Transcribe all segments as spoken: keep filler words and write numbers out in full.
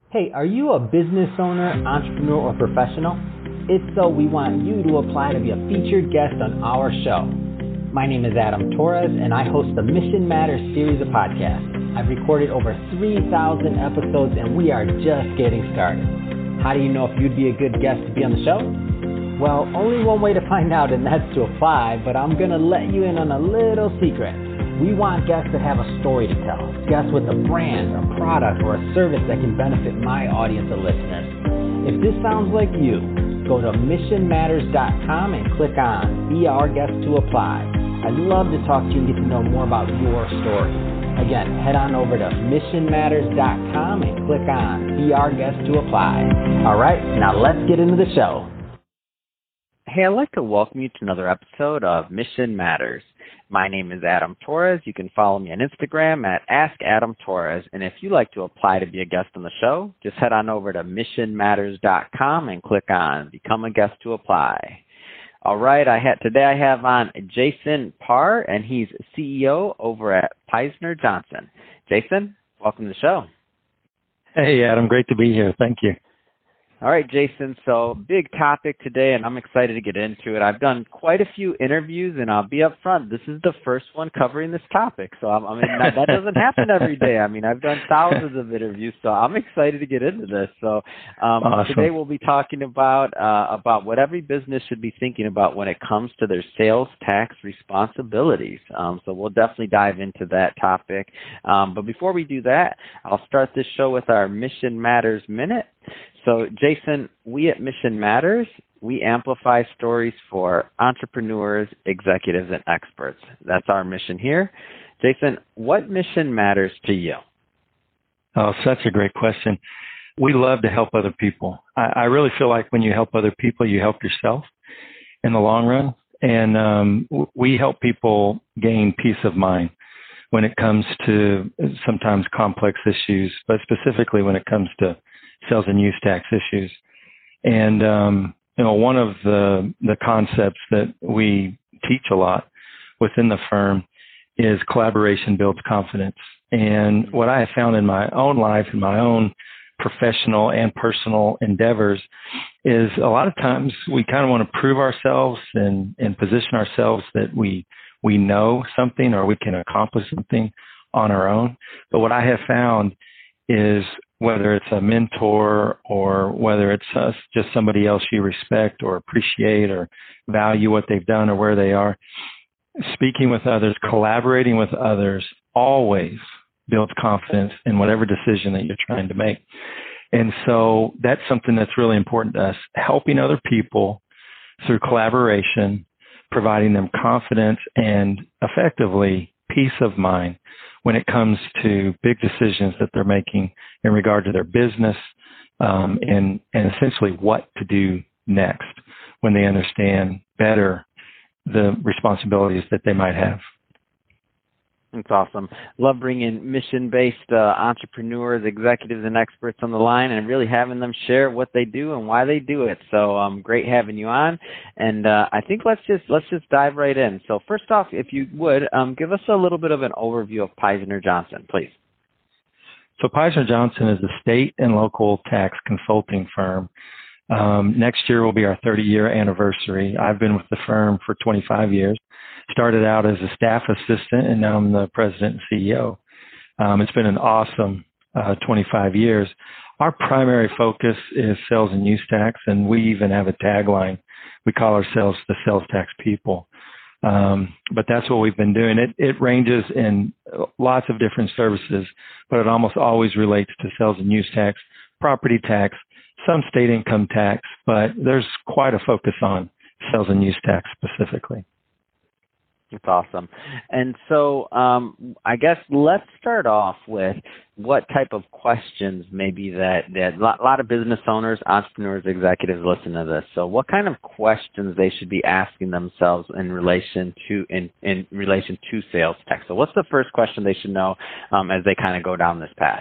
Hey, are you a business owner, entrepreneur, or professional? If so, we want you to apply to be a featured guest on our show. My name is Adam Torres, and I host the Mission Matters series of podcasts. I've recorded over three thousand episodes, and we are just getting started. How do you know if you'd be a good guest to be on the show? Well, only one way to find out, and that's to apply, but I'm going to let you in on a little secret. We want guests that have a story to tell, guests with a brand, a product, or a service that can benefit my audience of listeners. If this sounds like you, go to mission matters dot com and click on Be Our Guest to apply. I'd love to talk to you and get to know more about your story. Again, head on over to mission matters dot com and click on Be Our Guest to apply. All right, now let's get into the show. Hey, I'd like to welcome you to another episode of Mission Matters. My name is Adam Torres. You can follow me on Instagram at Ask Adam Torres. And if you'd like to apply to be a guest on the show, just head on over to mission matters dot com and click on Become a Guest to Apply. All right, I had today I have on Jason Parr, and he's C E O over at Peisner Johnson. Jason, welcome to the show. Hey, Adam. Great to be here. Thank you. All right, Jason, so big topic today, and I'm excited to get into it. I've done quite a few interviews, and I'll be up front. This is the first one covering this topic, so I'm, I mean, that, that doesn't happen every day. I mean, I've done thousands of interviews, so I'm excited to get into this. So um, awesome. Today we'll be talking about uh, about what every business should be thinking about when it comes to their sales tax responsibilities. Um, so we'll definitely dive into that topic. Um, but before we do that, I'll start this show with our Mission Matters Minute. So, Jason, we at Mission Matters, we amplify stories for entrepreneurs, executives, and experts. That's our mission here. Jason, what mission matters to you? Oh, such a great question. We love to help other people. I, I really feel like when you help other people, you help yourself in the long run. And um, we help people gain peace of mind when it comes to sometimes complex issues, but specifically when it comes to sales and use tax issues. And, um, you know, one of the, the concepts that we teach a lot within the firm is collaboration builds confidence. And what I have found in my own life, in my own professional and personal endeavors, is a lot of times we kind of want to prove ourselves and, and position ourselves that we, we know something or we can accomplish something on our own. But what I have found is whether it's a mentor or whether it's uh, just somebody else you respect or appreciate or value what they've done or where they are, speaking with others, collaborating with others always builds confidence in whatever decision that you're trying to make. And so that's something that's really important to us, helping other people through collaboration, providing them confidence and effectively peace of mind when it comes to big decisions that they're making in regard to their business um, and, and essentially what to do next when they understand better the responsibilities that they might have. That's awesome. Love bringing mission-based uh, entrepreneurs, executives, and experts on the line and really having them share what they do and why they do it. So um, great having you on. And uh, I think let's just let's just dive right in. So first off, if you would, um, give us a little bit of an overview of Peisner Johnson, please. So Peisner Johnson is a state and local tax consulting firm. Um, next year will be our thirty-year anniversary. I've been with the firm for twenty-five years. Started out as a staff assistant, and now I'm the president and C E O. Um, it's been an awesome uh, twenty-five years. Our primary focus is sales and use tax, and we even have a tagline. We call ourselves the sales tax people. Um, but that's what we've been doing. It, it ranges in lots of different services, but it almost always relates to sales and use tax, property tax, some state income tax, but there's quite a focus on sales and use tax specifically. That's awesome. And so um, I guess let's start off with what type of questions maybe that, that a lot of business owners, entrepreneurs, executives listen to this. So what kind of questions they should be asking themselves in relation to in, in relation to sales tax? So what's the first question they should know um, as they kind of go down this path?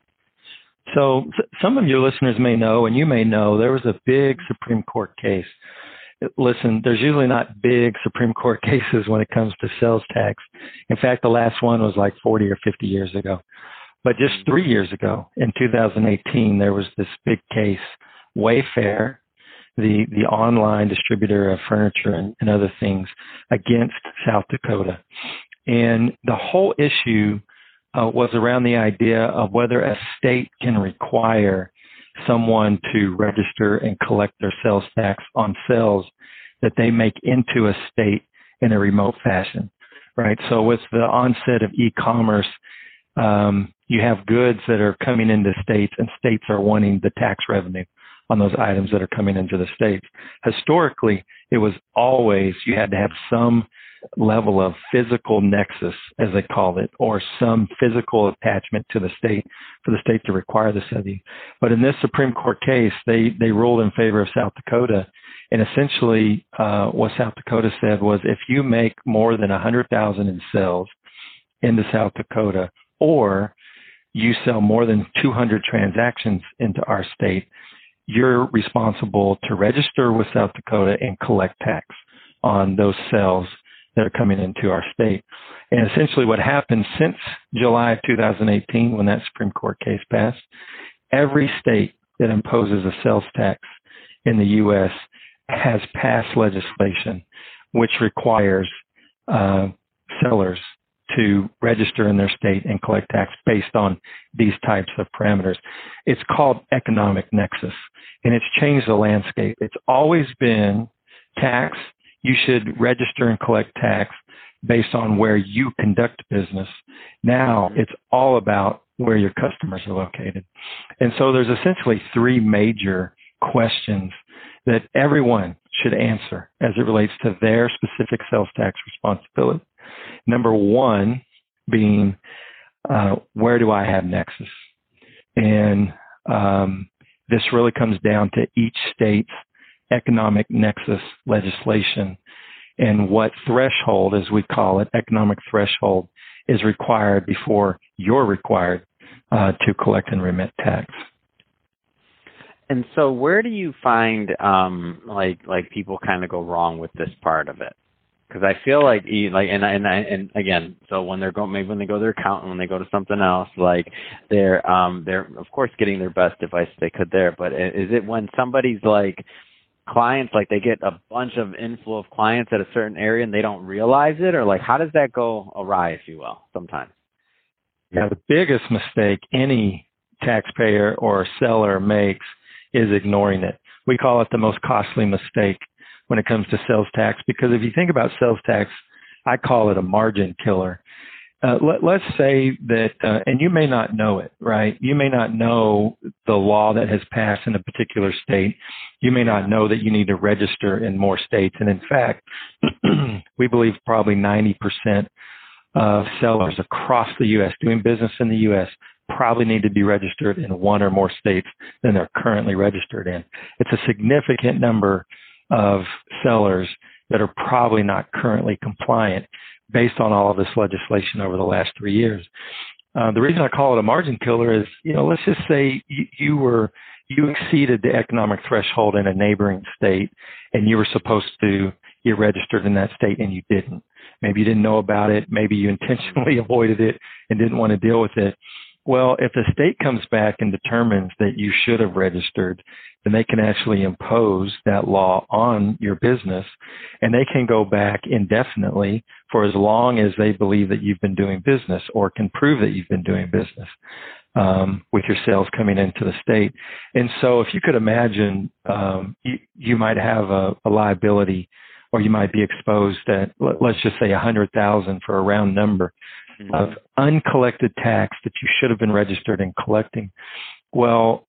So some of your listeners may know, and you may know, there was a big Supreme Court case. Listen, there's usually not big Supreme Court cases when it comes to sales tax. In fact, the last one was like forty or fifty years ago. But just three years ago, in two thousand eighteen, there was this big case, Wayfair, the, the online distributor of furniture and, and other things, against South Dakota. And the whole issue uh, was around the idea of whether a state can require someone to register and collect their sales tax on sales that they make into a state in a remote fashion, right? So with the onset of e-commerce, um, you have goods that are coming into states, and states are wanting the tax revenue on those items that are coming into the states. Historically, it was always you had to have some level of physical nexus, as they called it, or some physical attachment to the state for the state to require this of you. But in this Supreme Court case, they, they ruled in favor of South Dakota. And essentially, uh, what South Dakota said was if you make more than one hundred thousand dollars in sales into South Dakota, or you sell more than two hundred transactions into our state, you're responsible to register with South Dakota and collect tax on those sales that are coming into our state. And essentially what happened since July of two thousand eighteen, when that Supreme Court case passed, every state that imposes a sales tax in the U S has passed legislation which requires uh, sellers to register in their state and collect tax based on these types of parameters. It's called economic nexus, and it's changed the landscape. It's always been tax. You should register and collect tax based on where you conduct business. Now it's all about where your customers are located. And so there's essentially three major questions that everyone should answer as it relates to their specific sales tax responsibility. Number one being, uh, where do I have nexus? And um, this really comes down to each state's economic nexus legislation and what threshold, as we call it, economic threshold, is required before you're required uh, to collect and remit tax. And so where do you find um, like like people kind of go wrong with this part of it? Because I feel like, like, and and and again, so when they're going, maybe when they go to their accountant, when they go to something else, like they're um they're of course getting their best advice they could there. But is it when somebody's like clients, like they get a bunch of inflow of clients at a certain area and they don't realize it, or like how does that go awry, if you will, sometimes? Yeah, the biggest mistake any taxpayer or seller makes is ignoring it. We call it the most costly mistake when it comes to sales tax, because if you think about sales tax, I call it a margin killer. Uh, let, let's say that, uh, and you may not know it, right? You may not know the law that has passed in a particular state. You may not know that you need to register in more states. And in fact, we believe probably ninety percent of sellers across the U S doing business in the U S probably need to be registered in one or more states than they're currently registered in. It's a significant number of sellers that are probably not currently compliant based on all of this legislation over the last three years. Uh, the reason I call it a margin killer is, you know, let's just say you, you were, you exceeded the economic threshold in a neighboring state and you were supposed to get registered in that state and you didn't. Maybe you didn't know about it. Maybe you intentionally avoided it and didn't want to deal with it. Well, if the state comes back and determines that you should have registered, then they can actually impose that law on your business, and they can go back indefinitely for as long as they believe that you've been doing business or can prove that you've been doing business um, with your sales coming into the state. And so if you could imagine, um, you, you might have a, a liability, or you might be exposed at, let's just say one hundred thousand dollars for a round number of uncollected tax that you should have been registered and collecting. Well,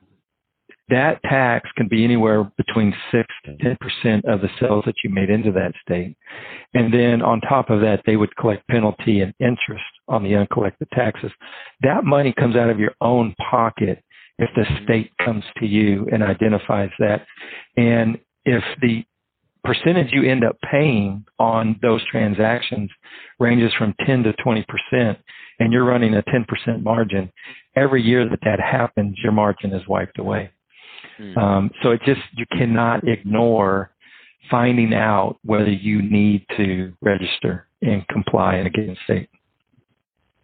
that tax can be anywhere between six to ten percent of the sales that you made into that state. And then on top of that, they would collect penalty and interest on the uncollected taxes. That money comes out of your own pocket if the state comes to you and identifies that. And if the percentage you end up paying on those transactions ranges from ten to twenty percent, and you're running a ten percent margin, every year that that happens, your margin is wiped away. Mm. Um, so it just, you cannot ignore finding out whether you need to register and comply in a given state.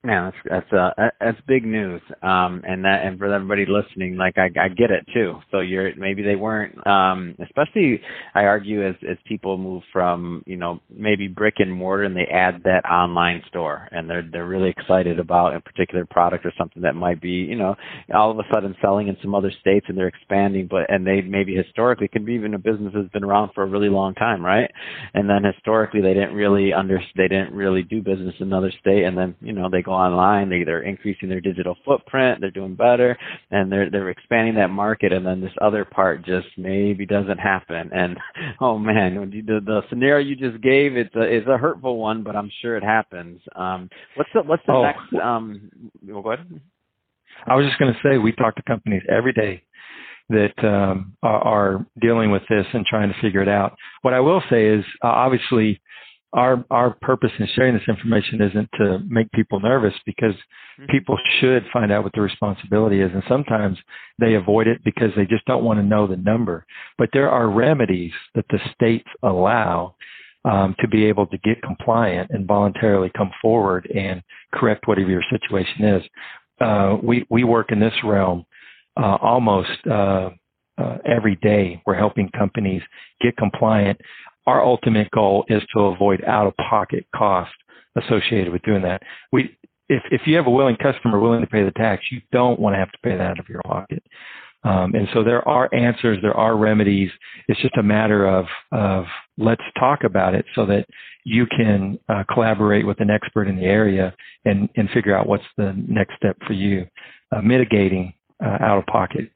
Man, that's that's uh that's big news. Um, and that and for everybody listening, like I, I get it too. So you're maybe they weren't. Um, especially I argue as as people move from you know maybe brick and mortar and they add that online store and they're they're really excited about a particular product or something that might be you know all of a sudden selling in some other states and they're expanding, but and they maybe historically could be even a business that's been around for a really long time, right? And then historically they didn't really under they didn't really do business in another state, and then you know they go online, they, they're increasing their digital footprint, they're doing better, and they're they're expanding that market, and then this other part just maybe doesn't happen. And oh man, when you, the, the scenario you just gave, it's a it's a hurtful one, but I'm sure it happens. Um, what's the what's the oh, next? Um, well, go ahead. I was just going to say we talk to companies every day that um, are, are dealing with this and trying to figure it out. What I will say is uh, obviously. Our our purpose in sharing this information isn't to make people nervous, because people should find out what the responsibility is. And sometimes they avoid it because they just don't want to know the number. But there are remedies that the states allow um, to be able to get compliant and voluntarily come forward and correct whatever your situation is. Uh, we, we work in this realm uh, almost uh, uh, every day. We're helping companies get compliant. Our ultimate goal is to avoid out-of-pocket cost associated with doing that. We, if, if you have a willing customer willing to pay the tax, you don't want to have to pay that out of your pocket. Um, and so there are answers, there are remedies. It's just a matter of, of let's talk about it so that you can uh, collaborate with an expert in the area and, and figure out what's the next step for you, uh, mitigating uh, out-of-pocket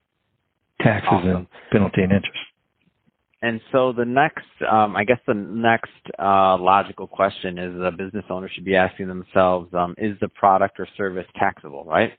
taxes awesome. And penalty and interest. And so the next, um, I guess the next uh, logical question is a business owner should be asking themselves, um, is the product or service taxable, right?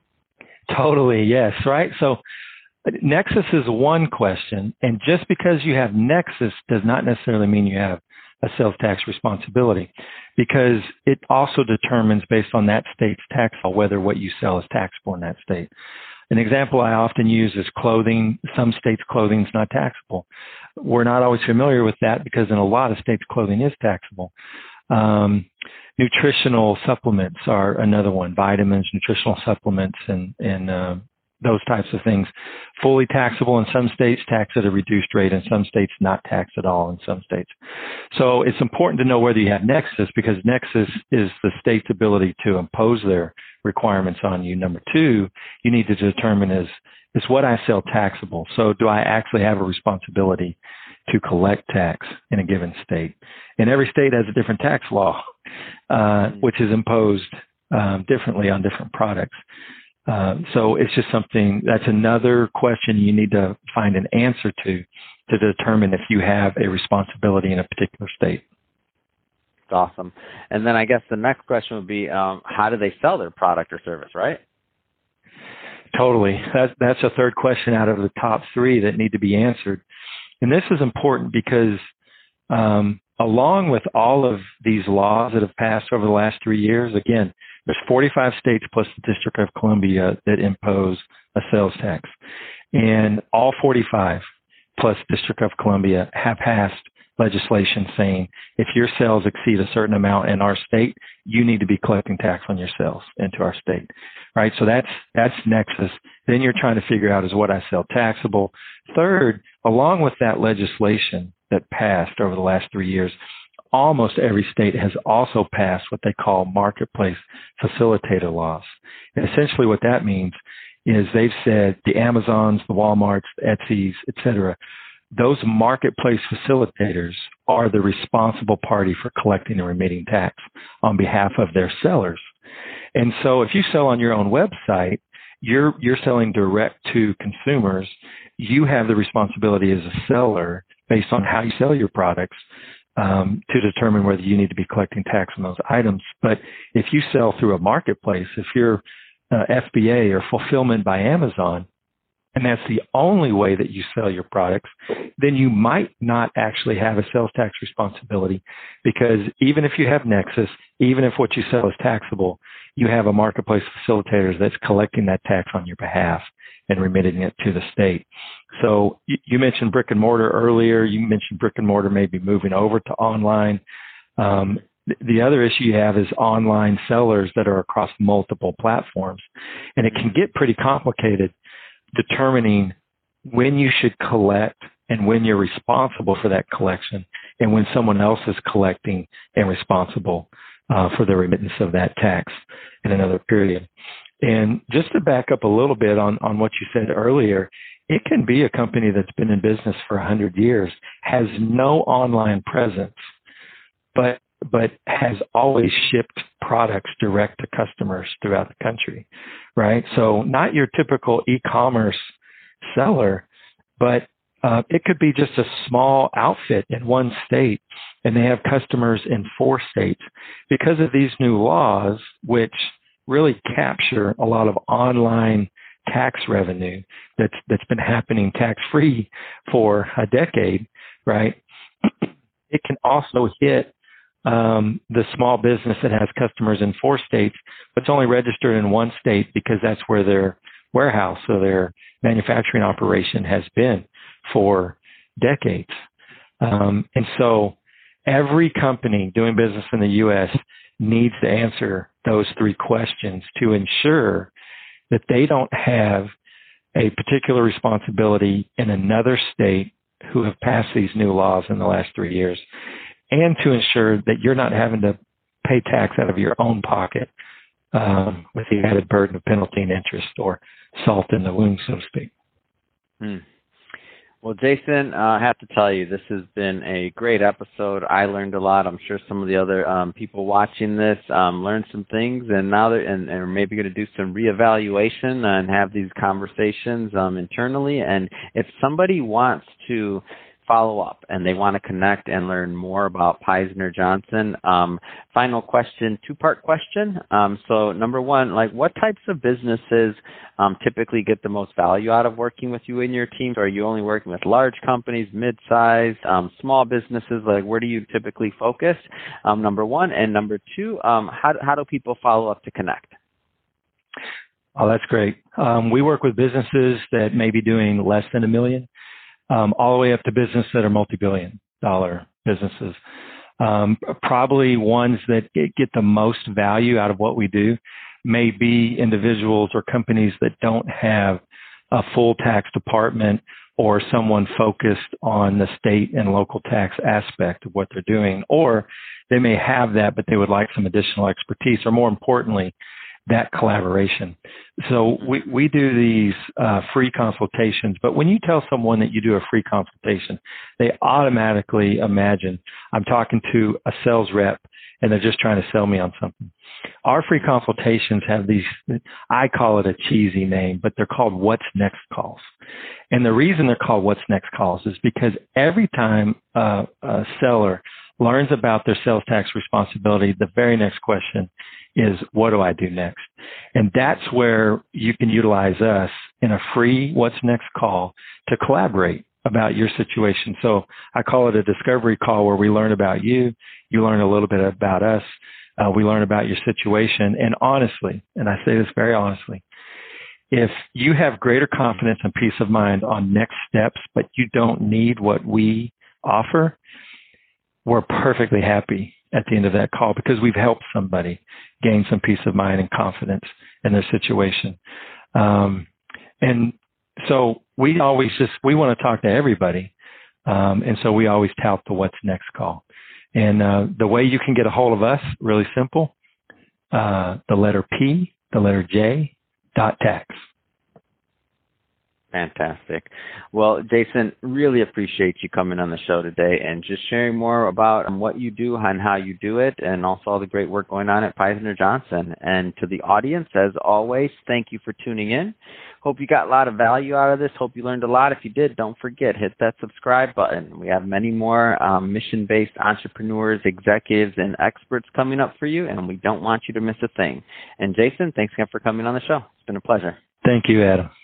Totally, yes, right? So Nexus is one question, and just because you have Nexus does not necessarily mean you have a sales tax responsibility, because it also determines based on that state's tax law whether what you sell is taxable in that state. An example I often use is clothing. Some states' clothing is not taxable. We're not always familiar with that because in a lot of states, clothing is taxable. Um, nutritional supplements are another one. Vitamins, nutritional supplements, and, and uh, those types of things. Fully taxable in some states, taxed at a reduced rate. In some states, not taxed at all in some states. So it's important to know whether you have Nexus, because Nexus is the state's ability to impose their requirements on you. Number two, you need to determine is, is what I sell taxable? So do I actually have a responsibility to collect tax in a given state? And every state has a different tax law, uh, which is imposed um, differently on different products. Uh, so it's just something, that's another question you need to find an answer to, to determine if you have a responsibility in a particular state. Awesome. And then I guess the next question would be, um, how do they sell their product or service, right? Totally. That's, that's a third question out of the top three that need to be answered. And this is important because um, along with all of these laws that have passed over the last three years, again, there's forty-five states plus the District of Columbia that impose a sales tax. And all forty-five plus District of Columbia have passed legislation saying if your sales exceed a certain amount in our state, you need to be collecting tax on your sales into our state, right? So that's, that's Nexus. Then you're trying to figure out is what I sell taxable. Third, along with that legislation that passed over the last three years, almost every state has also passed what they call marketplace facilitator laws. And essentially what that means is they've said the Amazons, the Walmarts, the Etsy's, et cetera, those marketplace facilitators are the responsible party for collecting and remitting tax on behalf of their sellers. And so if you sell on your own website, you're, you're selling direct to consumers. You have the responsibility as a seller based on how you sell your products um, to determine whether you need to be collecting tax on those items. But if you sell through a marketplace, if you're uh, F B A or Fulfillment by Amazon, and that's the only way that you sell your products, then you might not actually have a sales tax responsibility, because even if you have Nexus, even if what you sell is taxable, you have a marketplace facilitator that's collecting that tax on your behalf and remitting it to the state. So you, you mentioned brick and mortar earlier. You mentioned brick and mortar maybe moving over to online. Um, the other issue you have is online sellers that are across multiple platforms. And it can get pretty complicated determining when you should collect and when you're responsible for that collection and when someone else is collecting and responsible uh, for the remittance of that tax in another period. And just to back up a little bit on, on what you said earlier, it can be a company that's been in business for one hundred years, has no online presence, but but has always shipped products direct to customers throughout the country, right? So not your typical e-commerce seller, but uh, it could be just a small outfit in one state, and they have customers in four states. Because of these new laws, which really capture a lot of online tax revenue that's that's been happening tax-free for a decade, right? It can also hit um, the small business that has customers in four states, but it's only registered in one state because that's where their warehouse or their manufacturing operation has been for decades. Um, and so every company doing business in the U S needs to answer those three questions to ensure that they don't have a particular responsibility in another state who have passed these new laws in the last three years, and to ensure that you're not having to pay tax out of your own pocket um, with the added burden of penalty and interest or salt in the wound, so to speak. Hmm. Well, Jason, uh, I have to tell you, this has been a great episode. I learned a lot. I'm sure some of the other um, people watching this um, learned some things, and now they're and, and are maybe going to do some reevaluation and have these conversations um, internally. And if somebody wants to follow up and they want to connect and learn more about Peisner Johnson, um, final question, two-part question. Um, so number one, like what types of businesses um, typically get the most value out of working with you and your team? Or are you only working with large companies, mid-sized, um, small businesses? Like where do you typically focus? Um, number one. And number two, um, how, how do people follow up to connect? Oh, that's great. Um, we work with businesses that may be doing less than a million. Um, all the way up to business that are multi-billion dollar businesses. Um, probably ones that get the most value out of what we do may be individuals or companies that don't have a full tax department or someone focused on the state and local tax aspect of what they're doing. Or they may have that, but they would like some additional expertise, or more importantly, that collaboration. So we, we do these uh, free consultations, but when you tell someone that you do a free consultation, they automatically imagine I'm talking to a sales rep and they're just trying to sell me on something. Our free consultations have these, I call it a cheesy name, but they're called What's Next calls. And the reason they're called What's Next calls is because every time uh, a seller learns about their sales tax responsibility, the very next question is, what do I do next? And that's where you can utilize us in a free What's Next call to collaborate about your situation. So I call it a discovery call where we learn about you, you learn a little bit about us, uh, we learn about your situation. And honestly, and I say this very honestly, if you have greater confidence and peace of mind on next steps, but you don't need what we offer, we're perfectly happy at the end of that call because we've helped somebody gain some peace of mind and confidence in their situation. Um, and so we always just, we want to talk to everybody. Um, and so we always tout the What's Next call. And uh, the way you can get a hold of us, really simple, uh, the letter P, the letter J, dot tax. Fantastic. Well, Jason, really appreciate you coming on the show today and just sharing more about what you do and how you do it, and also all the great work going on at Peisner Johnson. And to the audience, as always, thank you for tuning in. Hope you got a lot of value out of this. Hope you learned a lot. If you did, don't forget, hit that subscribe button. We have many more um, mission-based entrepreneurs, executives, and experts coming up for you, and we don't want you to miss a thing. And Jason, thanks again for coming on the show. It's been a pleasure. Thank you, Adam.